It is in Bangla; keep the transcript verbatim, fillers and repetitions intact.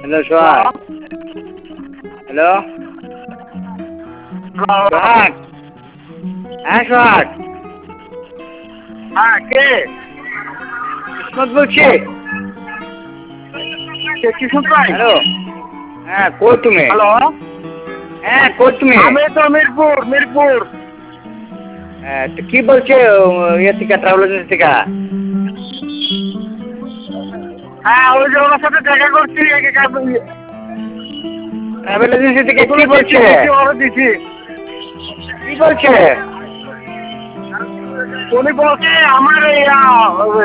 হ্যালো সোহাগ। হ্যালো সোহাগ। হ্যাঁ সোহাগ। হ্যাঁ কে? কিসমত বলছি। কে কিশোর ভাই? হ্যালো। হ্যাঁ কই তুমি? হ্যালো। হ্যাঁ কই তুমি? আমি তো মিরপুর মিরপুর। হ্যাঁ তো কি বলছে ইয়ে থেকে ট্রাভেল এজেন্সি থেকে? হ্যাঁ ওই যে ওনার সাথে দেখা করছি। ট্রাভেল এজেন্সি থেকে কি বলছে? অর্ডার দিছি। কি বলছে? উনি বলছে আমার এই